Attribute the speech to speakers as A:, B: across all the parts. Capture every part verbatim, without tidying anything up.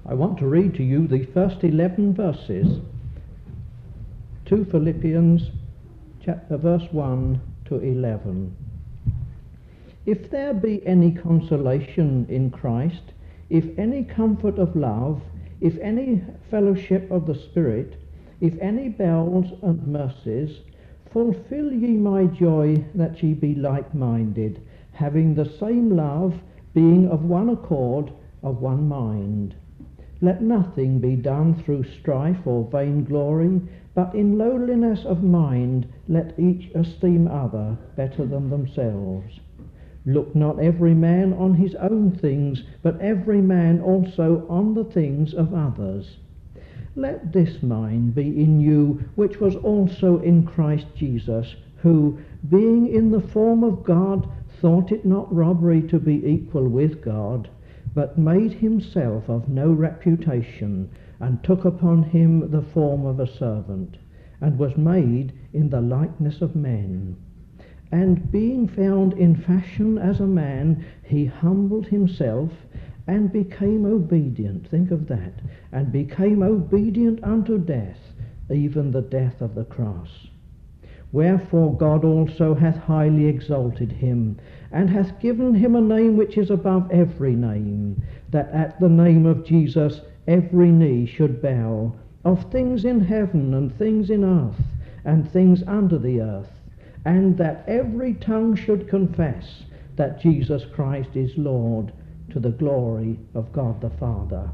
A: I want to read to you the first eleven verses, two Philippians chapter verse one to eleven. If there be any consolation in Christ, if any comfort of love, if any fellowship of the Spirit, if any bowels and mercies, fulfill ye my joy, that ye be like-minded, having the same love, being of one accord, of one mind. Let nothing be done through strife or vainglory, but in lowliness of mind let each esteem other better than themselves. Look not every man on his own things, but every man also on the things of others. Let this mind be in you, which was also in Christ Jesus, who, being in the form of God, thought it not robbery to be equal with God, but made himself of no reputation, and took upon him the form of a servant, and was made in the likeness of men. And being found in fashion as a man, he humbled himself, and became obedient, think of that, and became obedient unto death, even the death of the cross. Wherefore God also hath highly exalted him, and hath given him a name which is above every name, that at the name of Jesus every knee should bow, of things in heaven and things in earth, and things under the earth, and that every tongue should confess that Jesus Christ is Lord, to the glory of God the Father.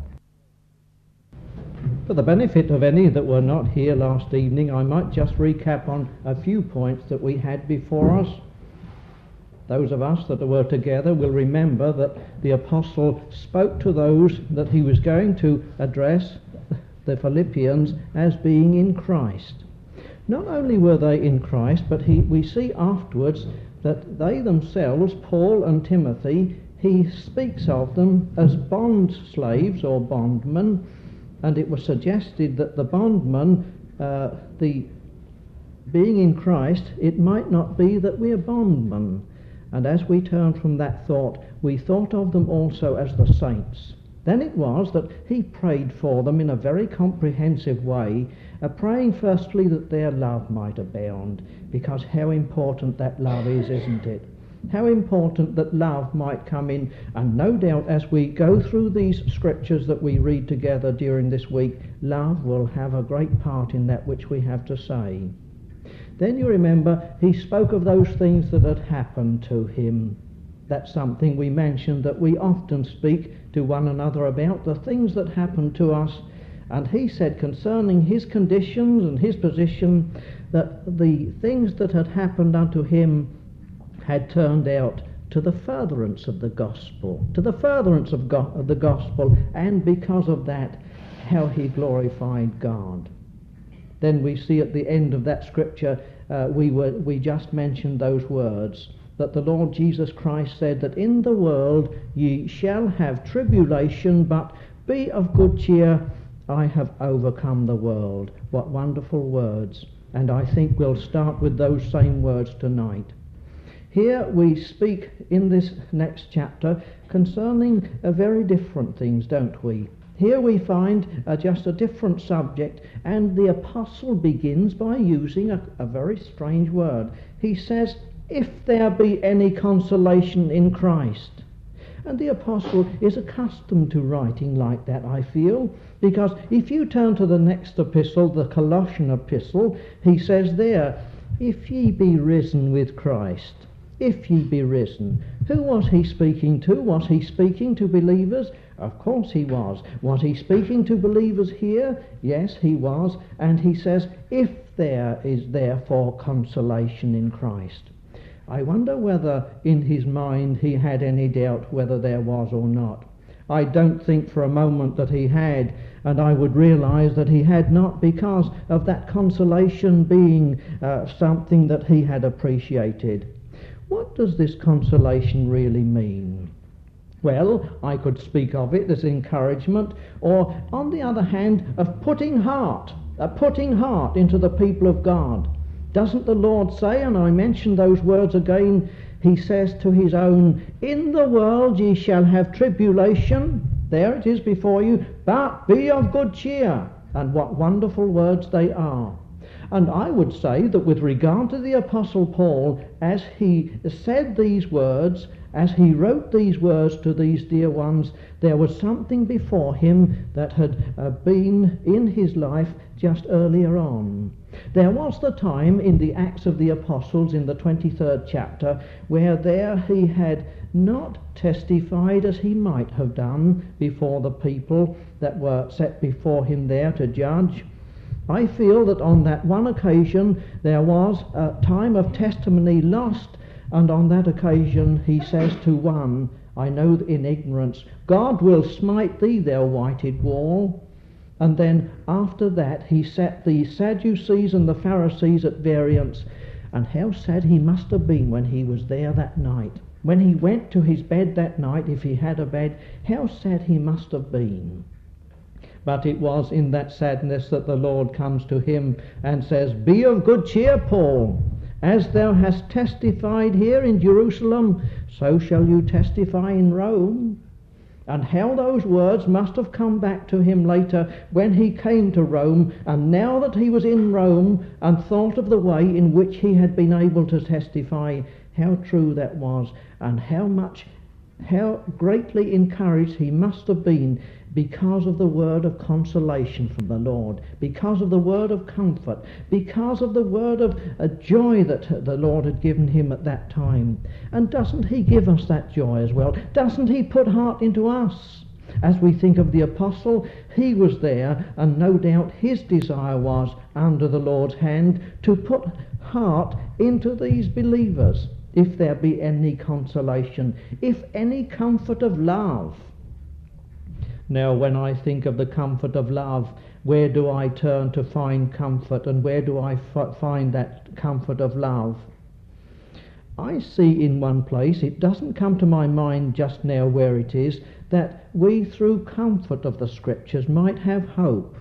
A: For the benefit of any that were not here last evening, I might just recap on a few points that we had before us. Those of us that were together will remember that the apostle spoke to those that he was going to address, the Philippians, as being in Christ. Not only were they in Christ, but he, we see afterwards that they themselves, Paul and Timothy, he speaks of them as bond slaves or bondmen, and it was suggested that the bondman, uh, the being in Christ, it might not be that we are bondmen. And as we turned from that thought, we thought of them also as the saints. Then it was that he prayed for them in a very comprehensive way, uh, praying firstly that their love might abound, because how important that love is, isn't it? How important that love might come in, and no doubt as we go through these scriptures that we read together during this week, love will have a great part in that which we have to say. Then you remember he spoke of those things that had happened to him. That's something we mentioned, that we often speak to one another about, the things that happened to us. And he said concerning his conditions and his position, that the things that had happened unto him had turned out to the furtherance of the gospel, to the furtherance of, go- of the gospel, and because of that, how he glorified God. Then we see at the end of that scripture, uh, we were we just mentioned those words, that the Lord Jesus Christ said that in the world ye shall have tribulation, but be of good cheer, I have overcome the world. What wonderful words. And I think we'll start with those same words tonight. Here we speak in this next chapter concerning uh, very different things, don't we? Here we find uh, just a different subject, and the apostle begins by using a, a very strange word. He says, if there be any consolation in Christ. And the apostle is accustomed to writing like that, I feel, because if you turn to the next epistle, the Colossian epistle, he says there, if ye be risen with Christ. If ye be risen. Who was he speaking to? Was he speaking to believers? Of course he was. Was he speaking to believers here? Yes, he was. And he says, if there is therefore consolation in Christ. I wonder whether in his mind he had any doubt whether there was or not. I don't think for a moment that he had, and I would realize that he had not, because of that consolation being uh, something that he had appreciated. What does this consolation really mean? Well, I could speak of it as encouragement, or on the other hand, of putting heart, a putting heart into the people of God. Doesn't the Lord say, and I mention those words again, he says to his own, in the world ye shall have tribulation, there it is before you, But be of good cheer. And what wonderful words they are. And I would say that with regard to the Apostle Paul, as he said these words, as he wrote these words to these dear ones, there was something before him that had uh, been in his life just earlier on. There was the time in the Acts of the Apostles in the twenty-third chapter where there he had not testified as he might have done before the people that were set before him there to judge. I feel that on that one occasion there was a time of testimony lost, and on that occasion he says to one, I know that in ignorance, God will smite thee, thou whited wall. And then after that he set the Sadducees and the Pharisees at variance. And how sad he must have been when he was there that night. When he went to his bed that night, if he had a bed, how sad he must have been. But it was in that sadness that the Lord comes to him and says, Be of good cheer, Paul. As thou hast testified here in Jerusalem, so shall you testify in Rome. And how those words must have come back to him later when he came to Rome, and now that he was in Rome and thought of the way in which he had been able to testify, how true that was, and how much, how greatly encouraged he must have been because of the word of consolation from the Lord, because of the word of comfort, because of the word of uh, joy that the Lord had given him at that time. And doesn't he give us that joy as well? Doesn't he put heart into us? As we think of the apostle, he was there, and no doubt his desire was, under the Lord's hand, to put heart into these believers, if there be any consolation, if any comfort of love. Now, when I think of the comfort of love, where do I turn to find comfort, and where do I f- find that comfort of love? I see in one place, it doesn't come to my mind just now where it is, that we through comfort of the Scriptures might have hope.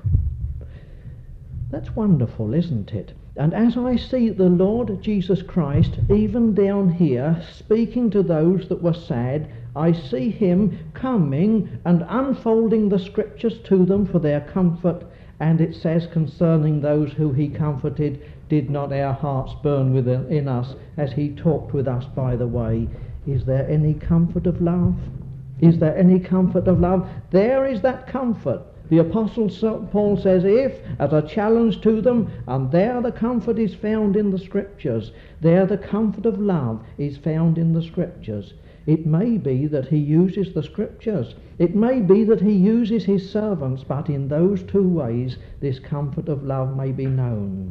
A: That's wonderful, isn't it? And as I see the Lord Jesus Christ, even down here, speaking to those that were sad, I see him coming and unfolding the Scriptures to them for their comfort. And it says concerning those who he comforted, did not our hearts burn within us as he talked with us by the way? Is there any comfort of love? Is there any comfort of love? There is that comfort. The Apostle Paul says, if, as a challenge to them, and there the comfort is found in the Scriptures, there the comfort of love is found in the Scriptures. It may be that he uses the Scriptures. It may be that he uses his servants, but in those two ways this comfort of love may be known.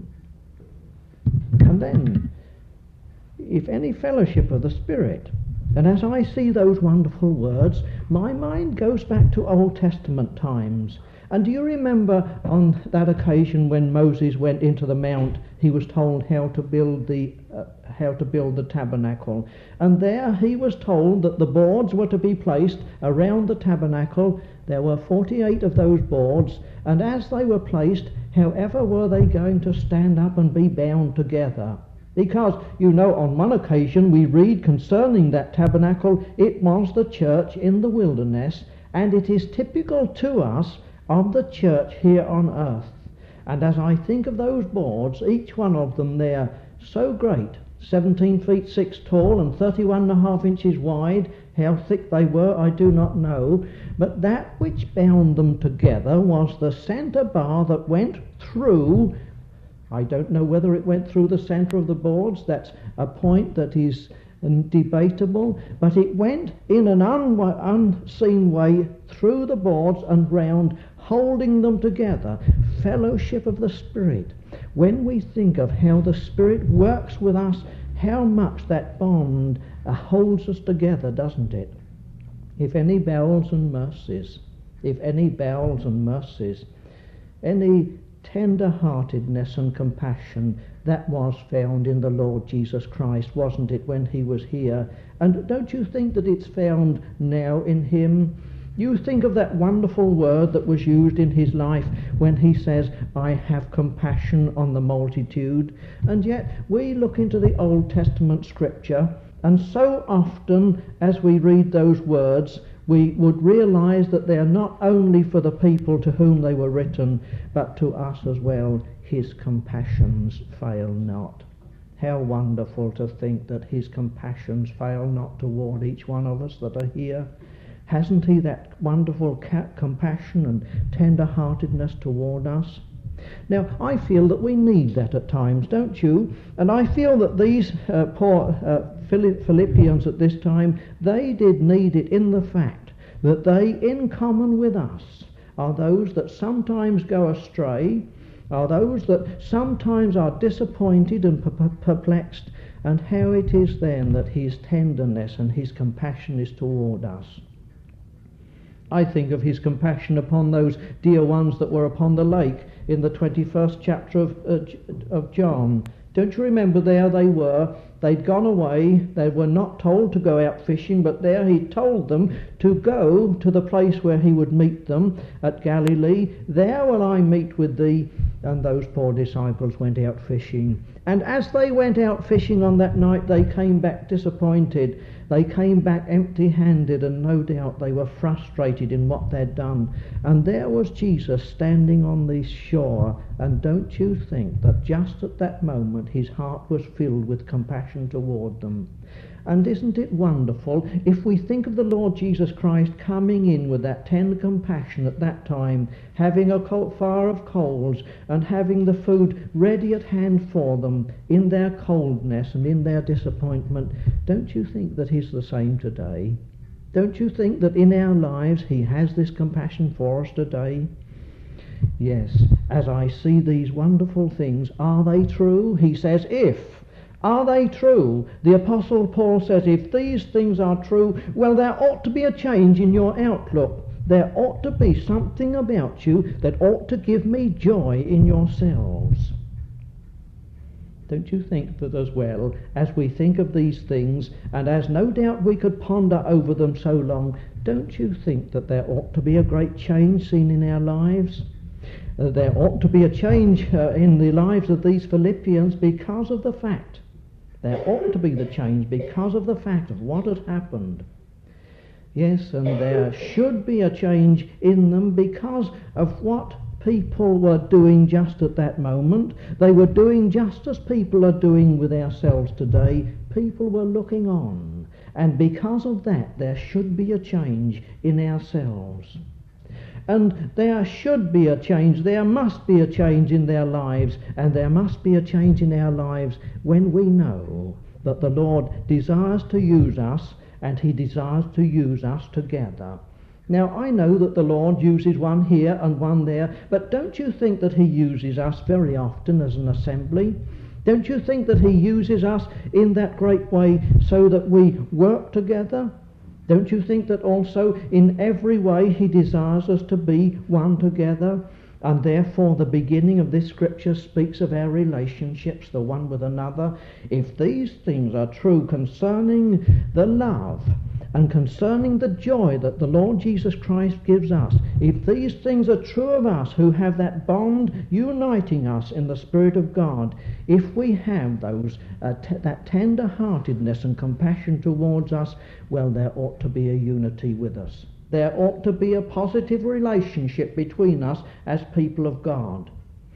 A: And then, if any fellowship of the Spirit. And as I see those wonderful words, my mind goes back to Old Testament times. And do you remember on that occasion when Moses went into the mount, he was told how to build the uh, how to build the tabernacle, and there he was told that the boards were to be placed around the tabernacle. There were forty-eight of those boards, and as they were placed, however were they going to stand up and be bound together? Because, you know, on one occasion we read concerning that tabernacle, it was the church in the wilderness, and it is typical to us of the church here on earth. And as I think of those boards, each one of them there, so great, seventeen feet six tall and thirty-one and a half inches wide, how thick they were I do not know, but that which bound them together was the centre bar that went through. I don't know whether it went through the centre of the boards, that's a point that is debatable, but it went in an un- unseen way through the boards and round, holding them together. Fellowship of the Spirit. When we think of how the Spirit works with us, how much that bond uh, holds us together, doesn't it? If any bowels and mercies, if any bowels and mercies, any tender-heartedness and compassion, that was found in the Lord Jesus Christ, wasn't it, when he was here? And don't you think that it's found now in him? You think of that wonderful word that was used in his life when he says, I have compassion on the multitude. And yet we look into the Old Testament Scripture, and so often as we read those words, we would realise that they are not only for the people to whom they were written, but to us as well. His compassions fail not. How wonderful to think that his compassions fail not toward each one of us that are here. Hasn't he that wonderful ca- compassion and tender-heartedness toward us? Now, I feel that we need that at times, don't you? And I feel that these uh, poor uh, Philippians at this time, they did need it in the fact that they, in common with us, are those that sometimes go astray, are those that sometimes are disappointed and perplexed, and how it is then that his tenderness and his compassion is toward us. I think of his compassion upon those dear ones that were upon the lake in the twenty-first chapter of, uh, of John. Don't you remember, there they were, they'd gone away, they were not told to go out fishing, but there he told them to go to the place where he would meet them at Galilee. There will I meet with thee. And those poor disciples went out fishing. And as they went out fishing on that night, they came back disappointed. They came back empty-handed, and no doubt they were frustrated in what they'd done. And there was Jesus standing on the shore, and don't you think that just at that moment his heart was filled with compassion toward them? And isn't it wonderful if we think of the Lord Jesus Christ coming in with that tender compassion at that time, having a fire of coals and having the food ready at hand for them in their coldness and in their disappointment? Don't you think that he's the same today? Don't you think that in our lives he has this compassion for us today? Yes, as I see these wonderful things, are they true? He says, if. Are they true? The Apostle Paul says, if these things are true, well, there ought to be a change in your outlook. There ought to be something about you that ought to give me joy in yourselves. Don't you think that as well, as we think of these things, and as no doubt we could ponder over them so long, don't you think that there ought to be a great change seen in our lives? Uh, there ought to be a change uh, in the lives of these Philippians because of the fact. There ought to be the change because of the fact of what had happened. Yes, and there should be a change in them because of what people were doing just at that moment. They were doing just as people are doing with ourselves today. People were looking on, and because of that there should be a change in ourselves. And there should be a change, there must be a change in their lives, and there must be a change in our lives when we know that the Lord desires to use us, and he desires to use us together. Now, I know that the Lord uses one here and one there, but don't you think that he uses us very often as an assembly? Don't you think that he uses us in that great way so that we work together? Don't you think that also in every way he desires us to be one together? And therefore the beginning of this scripture speaks of our relationships, the one with another. If these things are true concerning the love and concerning the joy that the Lord Jesus Christ gives us, if these things are true of us who have that bond uniting us in the Spirit of God, if we have those uh, t- that tender-heartedness and compassion towards us, well, there ought to be a unity with us. There ought to be a positive relationship between us as people of God.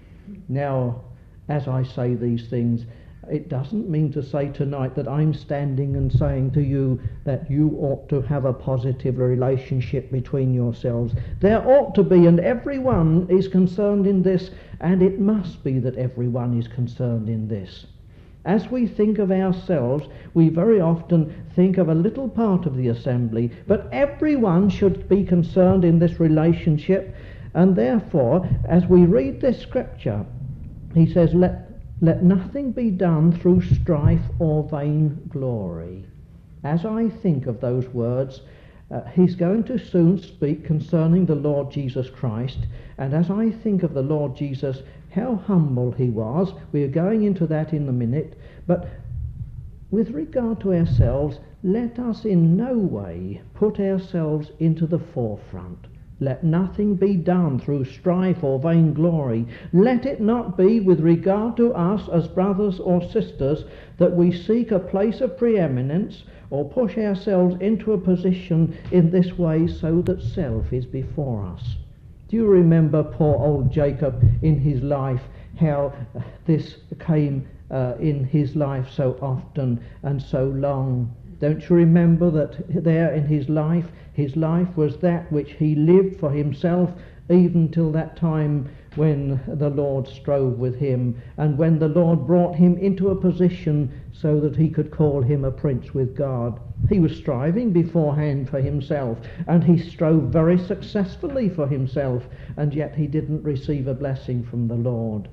A: Now, as I say these things, it doesn't mean to say tonight that I'm standing and saying to you that you ought to have a positive relationship between yourselves. There ought to be, and everyone is concerned in this, and it must be that everyone is concerned in this. As we think of ourselves, we very often think of a little part of the assembly, but everyone should be concerned in this relationship, and therefore, as we read this scripture, he says, let Let nothing be done through strife or vain glory. As I think of those words, uh, he's going to soon speak concerning the Lord Jesus Christ, and as I think of the Lord Jesus, how humble he was, we are going into that in a minute, but with regard to ourselves, let us in no way put ourselves into the forefront. Let nothing be done through strife or vainglory. Let it not be with regard to us as brothers or sisters that we seek a place of preeminence or push ourselves into a position in this way so that self is before us. Do you remember poor old Jacob in his life, how this came uh, in his life so often and so long? Don't you remember that there in his life, his life was that which he lived for himself, even till that time when the Lord strove with him, and when the Lord brought him into a position so that he could call him a prince with God. He was striving beforehand for himself, and he strove very successfully for himself, and yet he didn't receive a blessing from the Lord.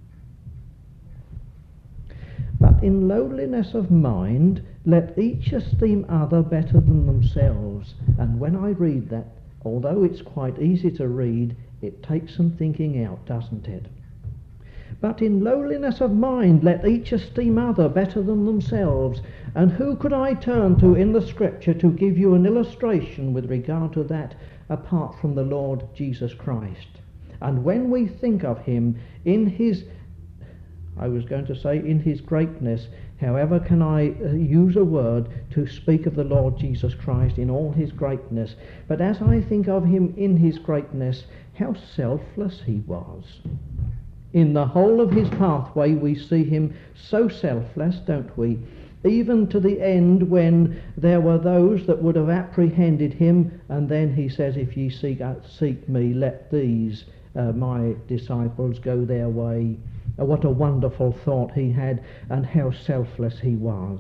A: But in lowliness of mind, let each esteem other better than themselves. And when I read that, although it's quite easy to read, it takes some thinking out, doesn't it? But in lowliness of mind, let each esteem other better than themselves. And who could I turn to in the Scripture to give you an illustration with regard to that, apart from the Lord Jesus Christ? And when we think of him in his, I was going to say in his greatness, however can I uh, use a word to speak of the Lord Jesus Christ in all his greatness? But as I think of him in his greatness, how selfless he was. In the whole of his pathway we see him so selfless, don't we? Even to the end when there were those that would have apprehended him, and then he says, if ye seek, uh, seek me, let these, uh, my disciples, go their way. Uh, what a wonderful thought he had, and how selfless he was.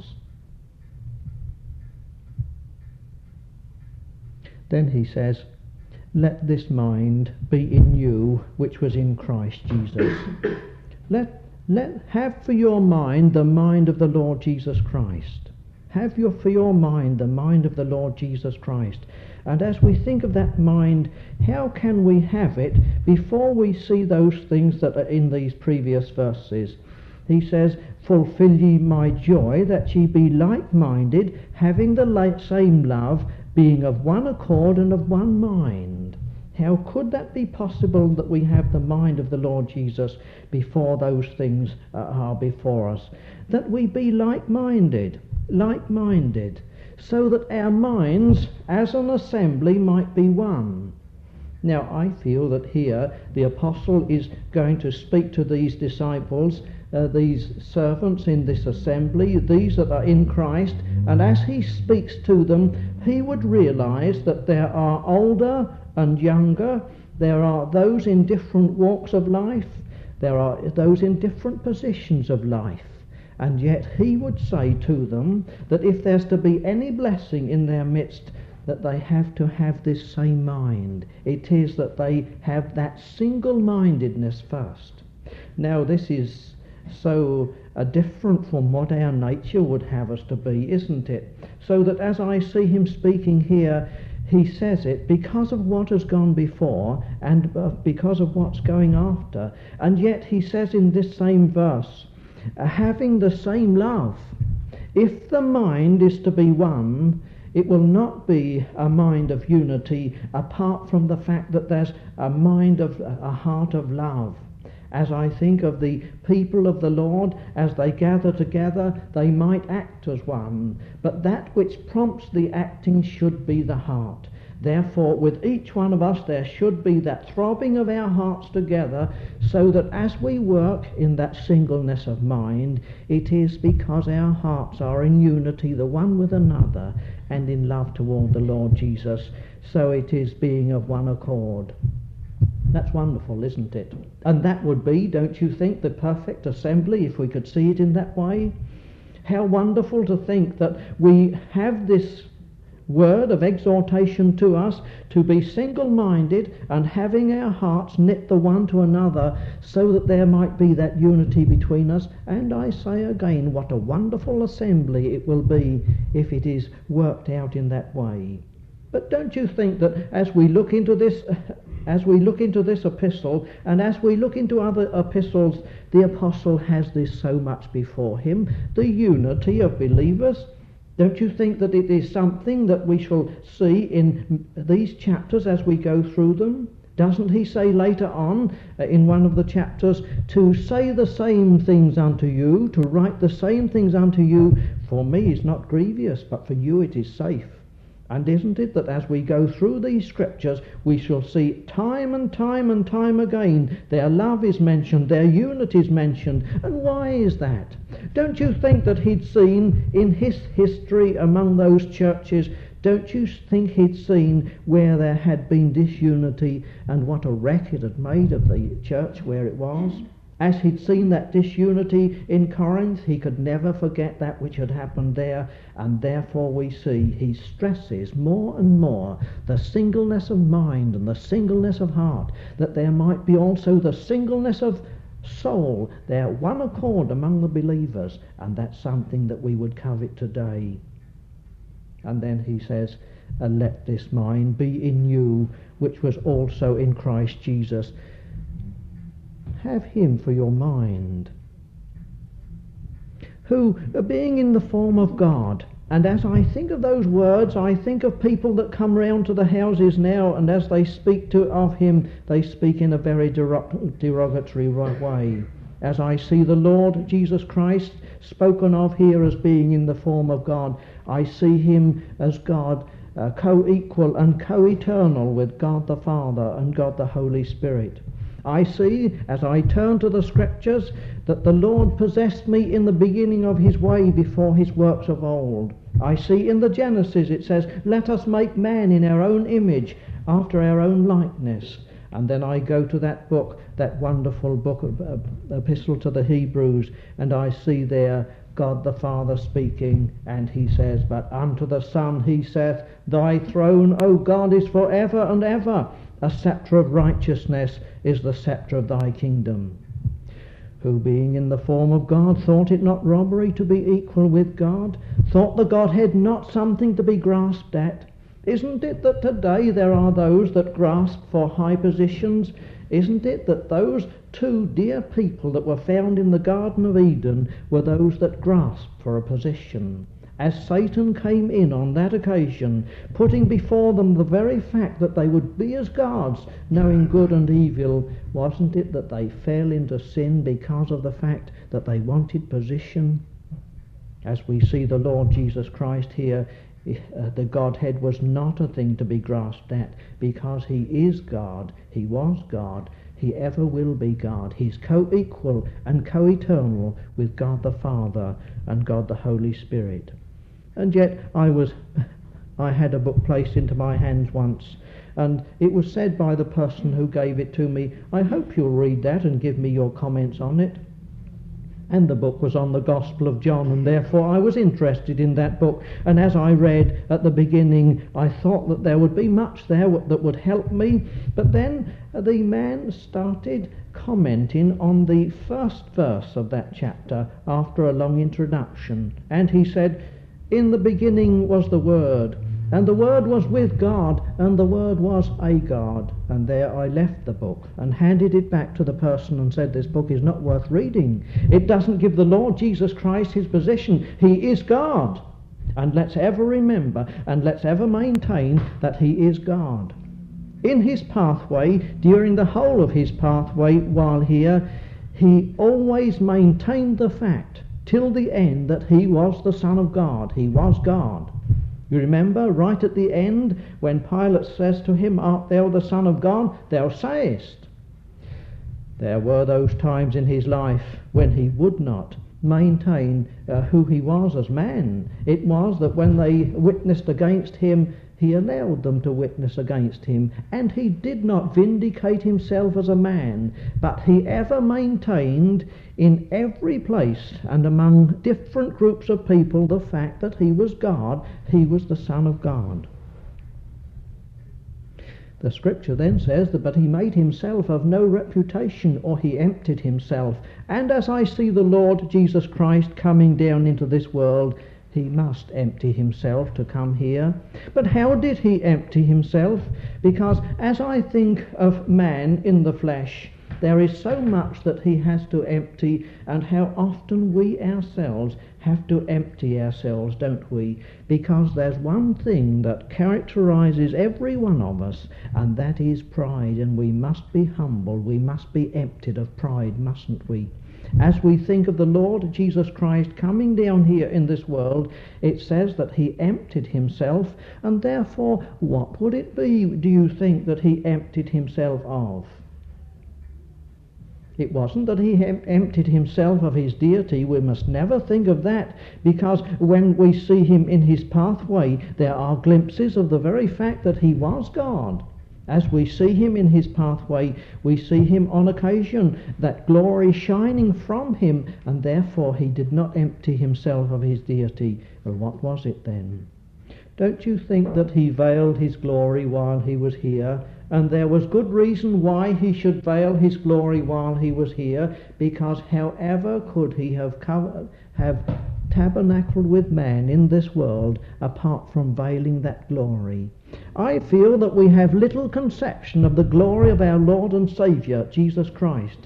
A: Then he says, let this mind be in you which was in Christ Jesus. Let, let have for your mind the mind of the Lord Jesus Christ. Have your, for your mind the mind of the Lord Jesus Christ. And as we think of that mind, how can we have it before we see those things that are in these previous verses? He says, fulfill ye my joy, that ye be like-minded, having the same love, being of one accord and of one mind. How could that be possible, that we have the mind of the Lord Jesus before those things uh, are before us? That we be like-minded, like-minded, so that our minds as an assembly might be one. Now I feel that here the apostle is going to speak to these disciples, uh, these servants in this assembly, these that are in Christ, and as he speaks to them, he would realize that there are older and younger, there are those in different walks of life, there are those in different positions of life. And yet he would say to them that if there's to be any blessing in their midst, that they have to have this same mind. It is that they have that single-mindedness first. Now this is so uh, different from what our nature would have us to be, isn't it? So that as I see him speaking here, he says it because of what has gone before and uh, because of what's going after. And yet he says in this same verse, Uh, having the same love. If the mind is to be one, it will not be a mind of unity apart from the fact that there's a mind of a heart of love. As I think of the people of the Lord, as they gather together, they might act as one, but that which prompts the acting should be the heart. Therefore, with each one of us there should be that throbbing of our hearts together, so that as we work in that singleness of mind, it is because our hearts are in unity the one with another and in love toward the Lord Jesus. So it is being of one accord. That's wonderful, isn't it? And that would be, don't you think, the perfect assembly if we could see it in that way? How wonderful to think that we have this word of exhortation to us to be single-minded and having our hearts knit the one to another, so that there might be that unity between us. And I say again, what a wonderful assembly it will be if it is worked out in that way. But don't you think that as we look into this as we look into this epistle, and as we look into other epistles, the apostle has this so much before him, the unity of believers? Don't you think that it is something that we shall see in these chapters as we go through them? Doesn't he say later on uh, in one of the chapters, to say the same things unto you, to write the same things unto you, for me is not grievous, but for you it is safe. And isn't it that as we go through these scriptures, we shall see time and time and time again their love is mentioned, their unity is mentioned. And why is that? Don't you think that he'd seen in his history among those churches, don't you think he'd seen where there had been disunity and what a wreck it had made of the church where it was? As he'd seen that disunity in Corinth, he could never forget that which had happened there, and therefore we see he stresses more and more the singleness of mind and the singleness of heart, that there might be also the singleness of soul, there one accord among the believers, and that's something that we would covet today. And then he says, and let this mind be in you, which was also in Christ Jesus. Have him for your mind, who, being in the form of God, and as I think of those words, I think of people that come round to the houses now, and as they speak to of him, they speak in a very derog- derogatory way. As I see the Lord Jesus Christ spoken of here as being in the form of God, I see him as God, uh, co-equal and co-eternal with God the Father and God the Holy Spirit. I see, as I turn to the scriptures, that the Lord possessed me in the beginning of his way before his works of old. I see in the Genesis it says, let us make man in our own image, after our own likeness. And then I go to that book, that wonderful book, of, uh, Epistle to the Hebrews, and I see there God the Father speaking, and he says, but unto the Son he saith, thy throne, O God, is for ever and ever. A sceptre of righteousness is the sceptre of thy kingdom. Who being in the form of God thought it not robbery to be equal with God, thought the Godhead not something to be grasped at. Isn't it that today there are those that grasp for high positions? Isn't it that those two dear people that were found in the Garden of Eden were those that grasped for a position? As Satan came in on that occasion, putting before them the very fact that they would be as gods, knowing good and evil, wasn't it that they fell into sin because of the fact that they wanted position? As we see the Lord Jesus Christ here, uh, the Godhead was not a thing to be grasped at, because he is God, he was God, he ever will be God. He's co-equal and co-eternal with God the Father and God the Holy Spirit. And yet I was, I had a book placed into my hands once, and it was said by the person who gave it to me, I hope you'll read that and give me your comments on it. And the book was on the Gospel of John, and therefore I was interested in that book. And as I read at the beginning, I thought that there would be much there that would help me. But then the man started commenting on the first verse of that chapter after a long introduction. And he said, in the beginning was the Word, and the Word was with God, and the Word was a God. And there I left the book and handed it back to the person and said, this book is not worth reading. It doesn't give the Lord Jesus Christ his position. He is God. And let's ever remember and let's ever maintain that he is God. In his pathway, during the whole of his pathway while here, he always maintained the fact till the end that he was the Son of God. He was God. You remember right at the end when Pilate says to him, art thou the Son of God? Thou sayest. There were those times in his life when he would not maintain uh, who he was as man. It was that when they witnessed against him, he allowed them to witness against him, and he did not vindicate himself as a man, but he ever maintained in every place and among different groups of people the fact that he was God, he was the Son of God. The scripture then says that, but he made himself of no reputation, or he emptied himself. And as I see the Lord Jesus Christ coming down into this world, he must empty himself to come here. But how did he empty himself? Because as I think of man in the flesh, there is so much that he has to empty, and how often we ourselves have to empty ourselves, don't we? Because there's one thing that characterizes every one of us, and that is pride, and we must be humble. We must be emptied of pride, mustn't we? As we think of the Lord Jesus Christ coming down here in this world, it says that he emptied himself, and therefore what would it be, do you think, that he emptied himself of? It wasn't that he em- emptied himself of his deity. We must never think of that, because when we see him in his pathway, there are glimpses of the very fact that he was God. As we see him in his pathway, we see him on occasion, that glory shining from him, and therefore he did not empty himself of his deity. Well, what was it then? Don't you think that he veiled his glory while he was here? And there was good reason why he should veil his glory while he was here, because however could he have covered, have tabernacled with man in this world apart from veiling that glory? I feel that we have little conception of the glory of our Lord and Saviour, Jesus Christ.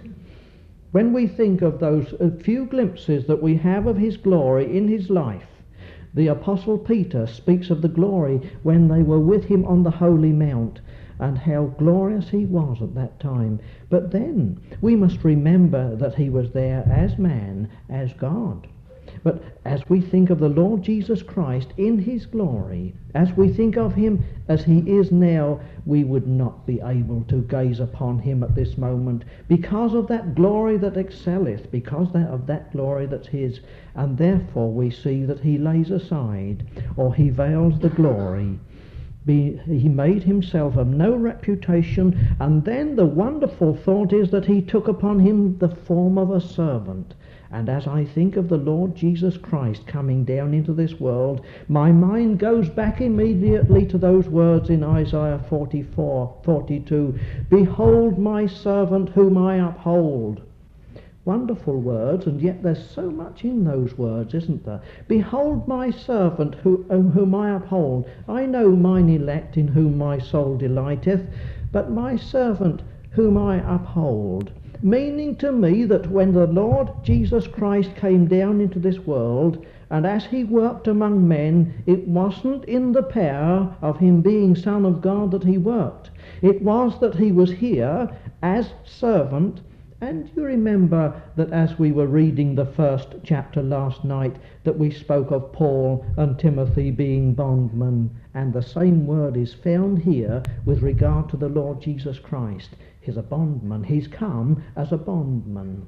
A: When we think of those few glimpses that we have of his glory in his life, the Apostle Peter speaks of the glory when they were with him on the Holy Mount, and how glorious he was at that time. But then we must remember that he was there as man, as God. But as we think of the Lord Jesus Christ in his glory, as we think of him as he is now, we would not be able to gaze upon him at this moment, because of that glory that excelleth, because of that glory that's his. And therefore we see that he lays aside, or he veils the glory. Be, he made himself of no reputation, and then the wonderful thought is that he took upon him the form of a servant. And as I think of the Lord Jesus Christ coming down into this world, my mind goes back immediately to those words in Isaiah forty-four, forty-two, "Behold my servant whom I uphold." Wonderful words, and yet there's so much in those words, isn't there? Behold my servant who, um, whom I uphold. I know mine elect in whom my soul delighteth, but my servant whom I uphold. Meaning to me that when the Lord Jesus Christ came down into this world, and as he worked among men, it wasn't in the power of him being Son of God that he worked. It was that he was here as servant. And you remember that as we were reading the first chapter last night, that we spoke of Paul and Timothy being bondmen, and the same word is found here with regard to the Lord Jesus Christ. He's a bondman. He's come as a bondman.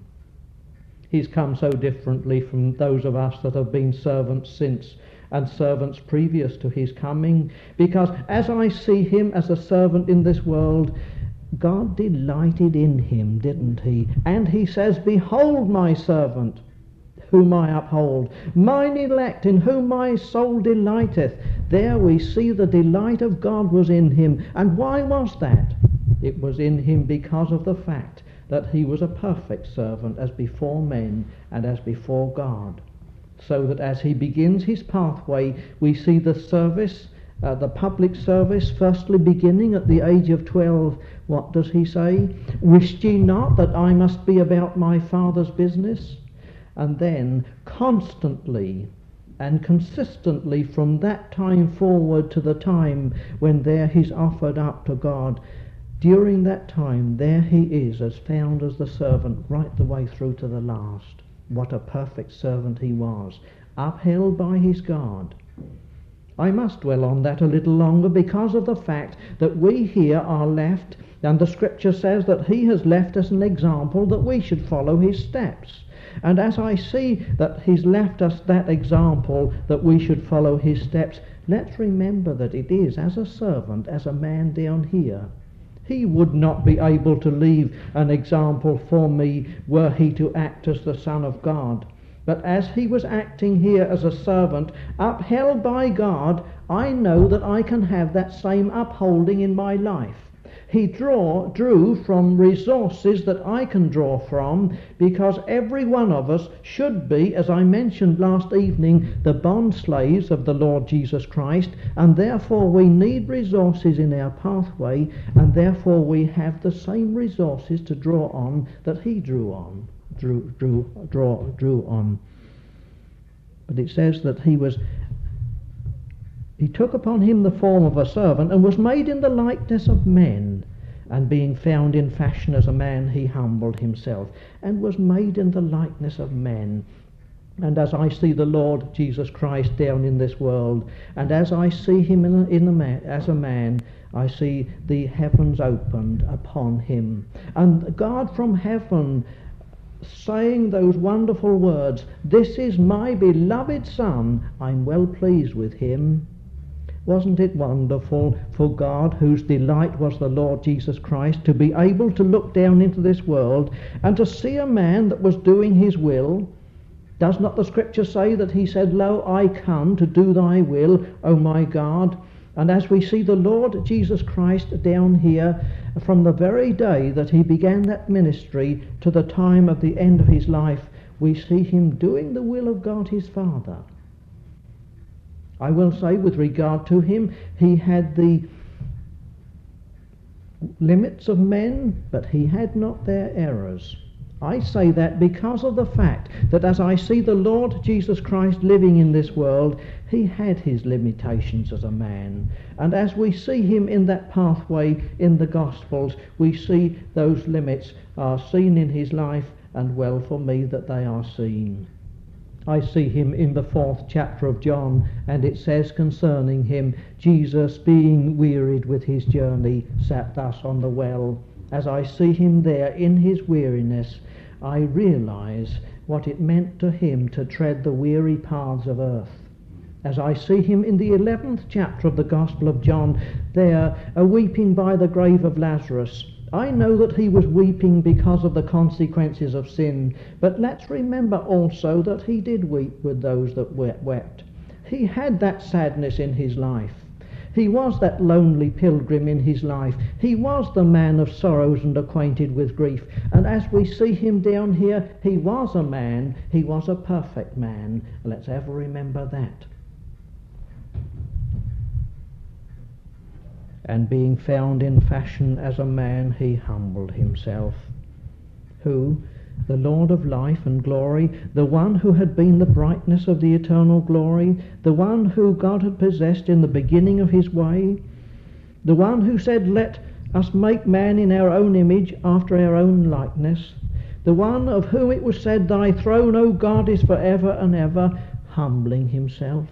A: He's come so differently from those of us that have been servants since and servants previous to his coming, because as I see him as a servant in this world, God delighted in him, didn't he? And he says, "Behold my servant, whom I uphold, mine elect, in whom my soul delighteth." There we see the delight of God was in him. And why was that? It was in him because of the fact that he was a perfect servant as before men and as before God. So that as he begins his pathway, we see the service, Uh, the public service, firstly beginning at the age of twelve. What does he say? "Wist ye not that I must be about my Father's business?" And then constantly and consistently from that time forward to the time when there he's offered up to God, during that time there he is as found as the servant right the way through to the last. What a perfect servant he was, upheld by his God. I must dwell on that a little longer because of the fact that we here are left, and the scripture says that he has left us an example that we should follow his steps. And as I see that he's left us that example that we should follow his steps, let's remember that it is as a servant, as a man down here. He would not be able to leave an example for me were he to act as the Son of God. But as he was acting here as a servant, upheld by God, I know that I can have that same upholding in my life. He draw, drew from resources that I can draw from, because every one of us should be, as I mentioned last evening, the bond slaves of the Lord Jesus Christ, and therefore we need resources in our pathway, and therefore we have the same resources to draw on that he drew on. Drew, drew, draw, drew on. But it says that he was he took upon him the form of a servant, and was made in the likeness of men. And being found in fashion as a man, he humbled himself, and was made in the likeness of men. And as I see the Lord Jesus Christ down in this world, and as I see him in a, in a man, as a man, I see the heavens opened upon him. And God from heaven saying those wonderful words, "This is my beloved Son, I'm well pleased with him." Wasn't it wonderful for God, whose delight was the Lord Jesus Christ, to be able to look down into this world and to see a man that was doing his will? Does not the Scripture say that he said, "Lo, I come to do thy will, O my God"? And as we see the Lord Jesus Christ down here, from the very day that he began that ministry to the time of the end of his life, we see him doing the will of God his Father. I will say, with regard to him, he had the limits of men, but he had not their errors. I say that because of the fact that as I see the Lord Jesus Christ living in this world, he had his limitations as a man. And as we see him in that pathway in the Gospels, we see those limits are seen in his life, and well for me that they are seen. I see him in the fourth chapter of John, and it says concerning him, "Jesus, being wearied with his journey, sat thus on the well." As I see him there in his weariness, I realize what it meant to him to tread the weary paths of earth. As I see him in the eleventh chapter of the Gospel of John, there, a weeping by the grave of Lazarus, I know that he was weeping because of the consequences of sin, but let's remember also that he did weep with those that wept. He had that sadness in his life. He was that lonely pilgrim in his life. He was the man of sorrows and acquainted with grief. And as we see him down here, he was a man. He was a perfect man. Let's ever remember that. And being found in fashion as a man, he humbled himself. Who? The Lord of life and glory, the one who had been the brightness of the eternal glory, the one who God had possessed in the beginning of his way, the one who said, "Let us make man in our own image, after our own likeness," the one of whom it was said, "Thy throne, O God, is for ever and ever," humbling himself.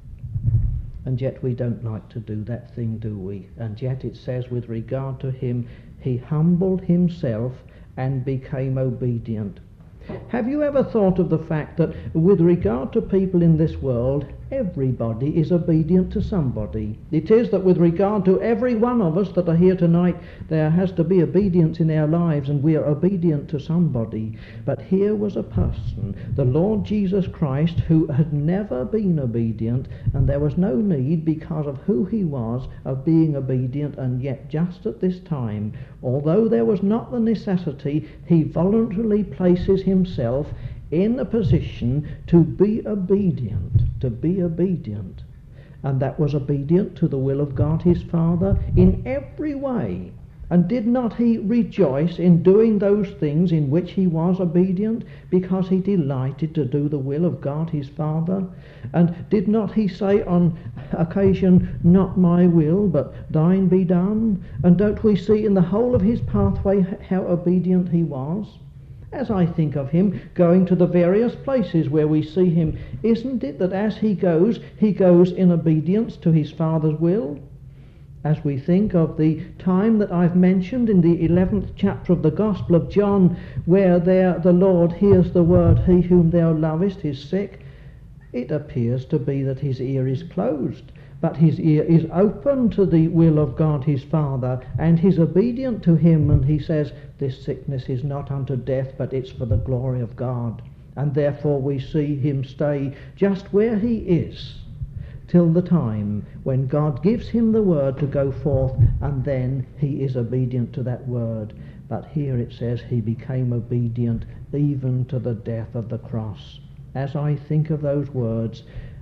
A: And yet we don't like to do that thing, do we? And yet it says with regard to him, he humbled himself and became obedient. Have you ever thought of the fact that with regard to people in this world, everybody is obedient to somebody? It is that with regard to every one of us that are here tonight, there has to be obedience in our lives, and we are obedient to somebody. But here was a person, the Lord Jesus Christ, who had never been obedient, and there was no need, because of who he was, of being obedient, and yet just at this time, although there was not the necessity, he voluntarily places himself in a position to be obedient, to be obedient. And that was obedient to the will of God his Father in every way. And did not he rejoice in doing those things in which he was obedient, because he delighted to do the will of God his Father? And did not he say on occasion, "Not my will, but thine be done"? And don't we see in the whole of his pathway how obedient he was? As I think of him going to the various places where we see him, isn't it that as he goes, he goes in obedience to his Father's will? As we think of the time that I've mentioned in the eleventh chapter of the Gospel of John, where there the Lord hears the word, "He whom thou lovest is sick," it appears to be that his ear is closed, but his ear is open to the will of God his Father, and he's obedient to him, and he says, "This sickness is not unto death, but it's for the glory of God." And therefore we see him stay just where he is till the time when God gives him the word to go forth, and then he is obedient to that word. But here it says he became obedient even to the death of the cross. As I think of those words,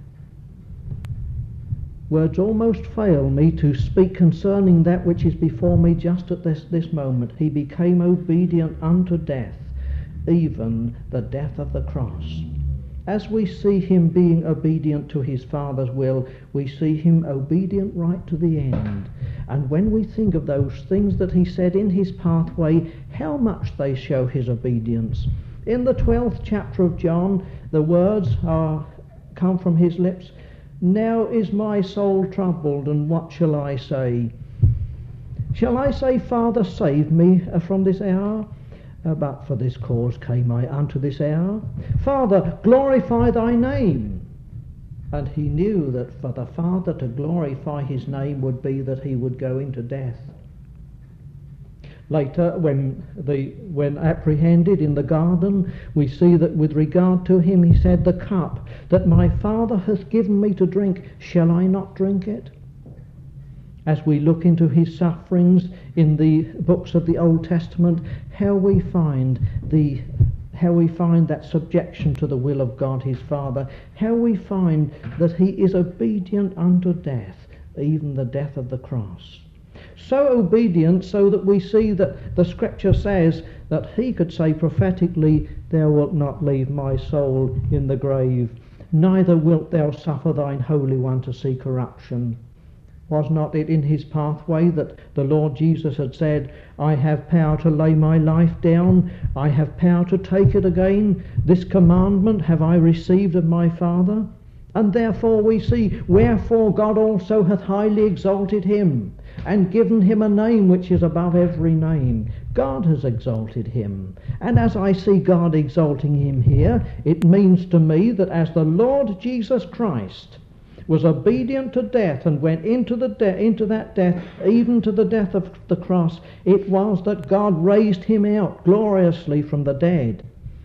A: words almost fail me to speak concerning that which is before me just at this, this moment. He became obedient unto death, even the death of the cross. As we see him being obedient to his Father's will, we see him obedient right to the end. And when we think of those things that he said in his pathway, how much they show his obedience. In the twelfth chapter of John, the words are come from his lips, "Now is my soul troubled, and what shall I say? Shall I say, Father, save me from this hour? Uh, but for this cause came I unto this hour. Father, glorify thy name." And he knew that for the Father to glorify his name would be that he would go into death. Later, when the when apprehended in the garden, we see that with regard to him he said, "The cup that my Father hath given me to drink, shall I not drink it?" As we look into his sufferings in the books of the Old Testament, how we find the how we find that subjection to the will of God his Father, how we find that he is obedient unto death, even the death of the cross. So obedient so that we see that the Scripture says that he could say prophetically, "Thou wilt not leave my soul in the grave, neither wilt thou suffer thine Holy One to see corruption." Was not it in his pathway that the Lord Jesus had said, "I have power to lay my life down, I have power to take it again, this commandment have I received of my Father"? And therefore we see, "Wherefore God also hath highly exalted him, and given him a name which is above every name." God has exalted him. And as I see God exalting him here, it means to me that as the Lord Jesus Christ was obedient to death and went into the de- into that death, even to the death of the cross, it was that God raised him out gloriously from the dead.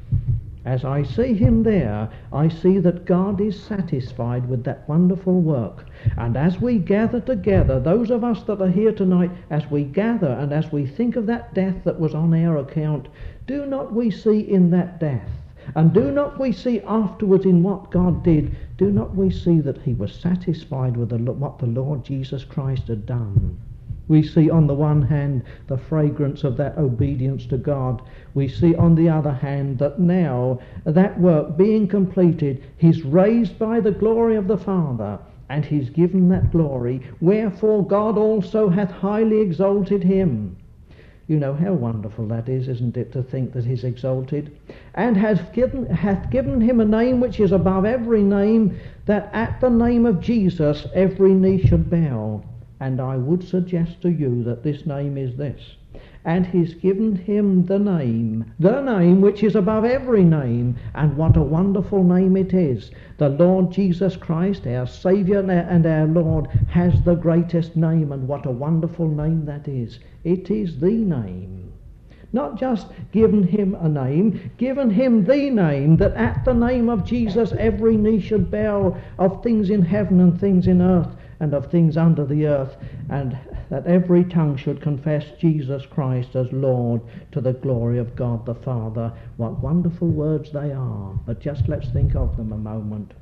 A: As I see him there, I see that God is satisfied with that wonderful work. And as we gather together, those of us that are here tonight, as we gather and as we think of that death that was on our account, do not we see in that death, and do not we see afterwards in what God did, do not we see that he was satisfied with the, what the Lord Jesus Christ had done? We see on the one hand the fragrance of that obedience to God. We see on the other hand that now, that work being completed, he's raised by the glory of the Father, and he's given that glory. Wherefore God also hath highly exalted him. You know how wonderful that is, isn't it, to think that he's exalted? And hath given, hath given him a name which is above every name, that at the name of Jesus every knee should bow. And I would suggest to you that this name is this. And he's given him the name, the name which is above every name. And what a wonderful name it is. The Lord Jesus Christ, our Saviour and our Lord, has the greatest name, and what a wonderful name that is. It is the name. Not just given him a name, given him the name, that at the name of Jesus every knee should bow, of things in heaven and things in earth, and of things under the earth, and that every tongue should confess Jesus Christ as Lord, to the glory of God the Father. What wonderful words they are, but just let's think of them a moment.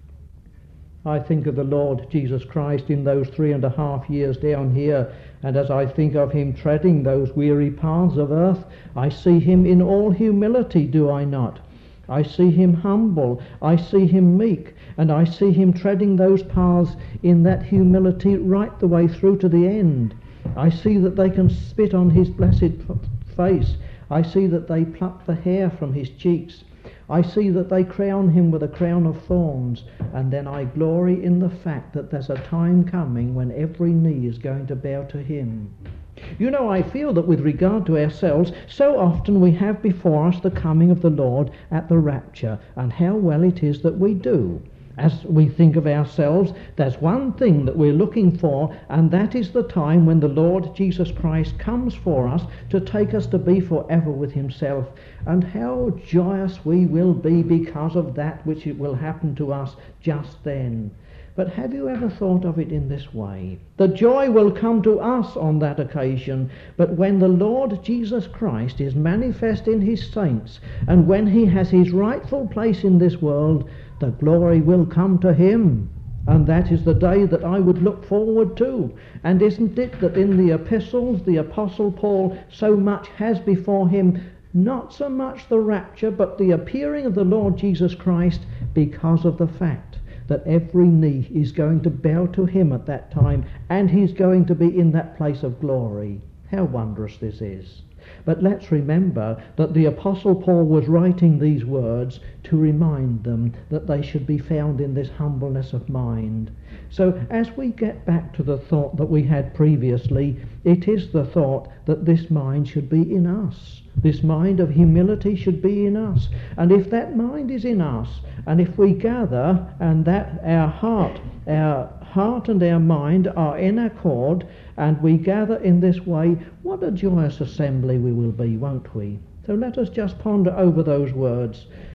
A: I think of the Lord Jesus Christ in those three and a half years down here, and as I think of him treading those weary paths of earth, I see him in all humility, do I not? I see him humble, I see him meek, and I see him treading those paths in that humility right the way through to the end. I see that they can spit on his blessed face. I see that they pluck the hair from his cheeks. I see that they crown him with a crown of thorns. And then I glory in the fact that there's a time coming when every knee is going to bow to him. You know, I feel that with regard to ourselves, so often we have before us the coming of the Lord at the rapture, and how well it is that we do. As we think of ourselves, there's one thing that we're looking for, and that is the time when the Lord Jesus Christ comes for us to take us to be forever with himself. And how joyous we will be because of that which it will happen to us just then. But have you ever thought of it in this way? The joy will come to us on that occasion, but when the Lord Jesus Christ is manifest in his saints, and when he has his rightful place in this world, the glory will come to him. And that is the day that I would look forward to. And isn't it that in the epistles the Apostle Paul so much has before him not so much the rapture, but the appearing of the Lord Jesus Christ, because of the fact that every knee is going to bow to him at that time, and he's going to be in that place of glory. How wondrous this is. But let's remember that the Apostle Paul was writing these words to remind them that they should be found in this humbleness of mind. So as we get back to the thought that we had previously, it is the thought that this mind should be in us. This mind of humility should be in us. And if that mind is in us, and if we gather and that our heart, our heart and our mind are in accord, and we gather in this way, what a joyous assembly we will be, won't we? So let us just ponder over those words.